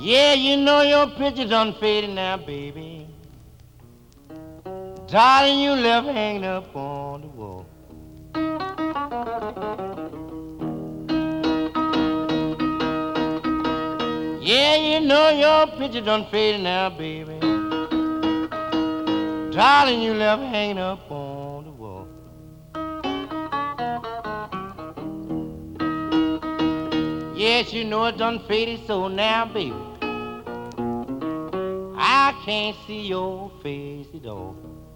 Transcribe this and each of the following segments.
Yeah, you know your picture done faded now, baby. Darling, you left hanging up on the wall. Yeah, you know your picture done faded now, baby. Darling, you left hanging up on the wall. Yes, you know it done faded so now, baby. I can't see your face at all.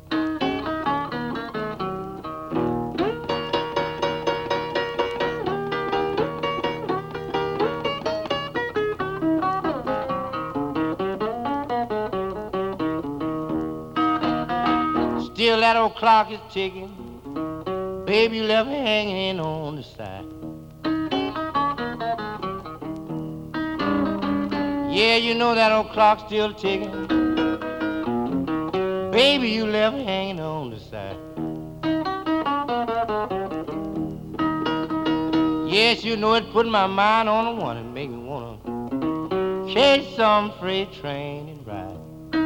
Still that old clock is ticking. Baby, you left hanging on the side. Yeah, you know that old clock's still ticking. Baby, you left hanging on the side. Yes, you know it put my mind on the one and make me wanna catch some freight train and ride.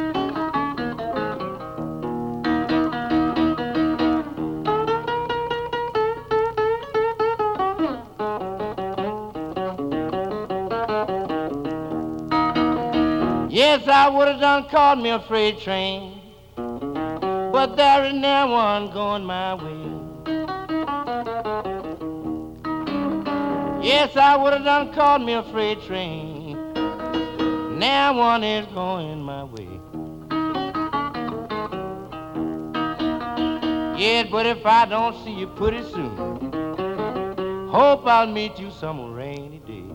Yes, I would have done caught me a freight train, but there is now one going my way. Yes, I would have done caught me a freight train, now one is going my way. Yeah, but if I don't see you pretty soon, hope I'll meet you some rainy day.